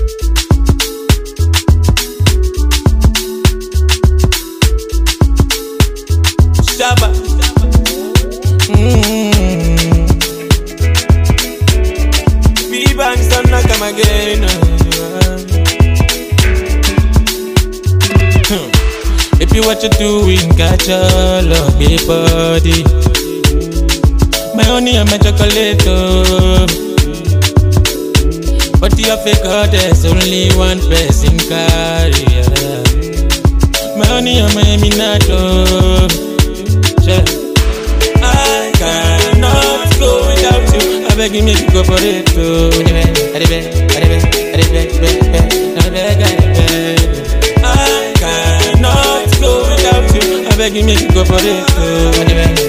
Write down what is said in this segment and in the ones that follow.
Shabba. B-Banks don't knock 'em again. If you what you doing, catch all of your body. My honey and my chocolate. But you fake out, there's only one person carry. My honey and my minato. I cannot go without you. I beg you, make you go for it too. I cannot go without you. I beg you, make you go for it too.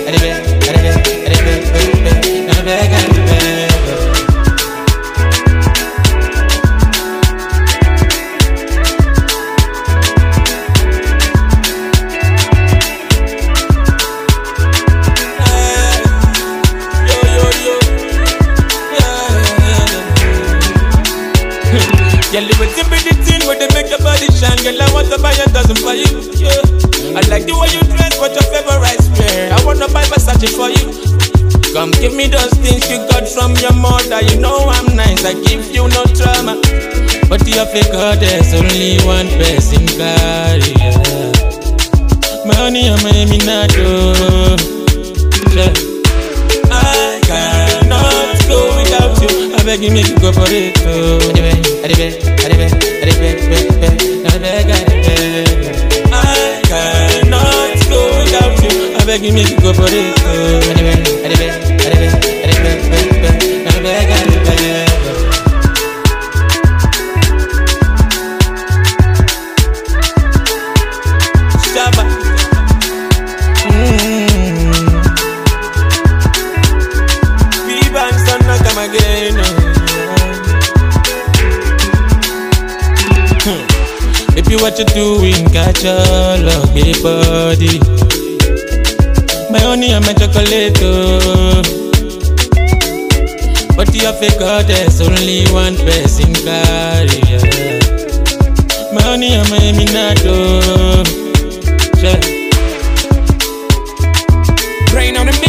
Girl, you will tip the thing where they make your body shine. Girl, I want to buy a dozen for you, yeah. I like the way you dress, what your favorite wear. I want to buy Versace for you. Come give me those things you got from your mother. You know I'm nice, I give you no trauma. But you fake out, there's only one person carry, yeah. My honey and my minato, yeah. I cannot go without you. I beg you, make you go for it too. I cannot go without you. I beg you, make you go for it too. Shabba. B-Banks don't knock 'em again. If you what you doing, catch all of your body. My honey and my chocolate. But you fake out, there's only one person carry. My honey and my minato. Brain on the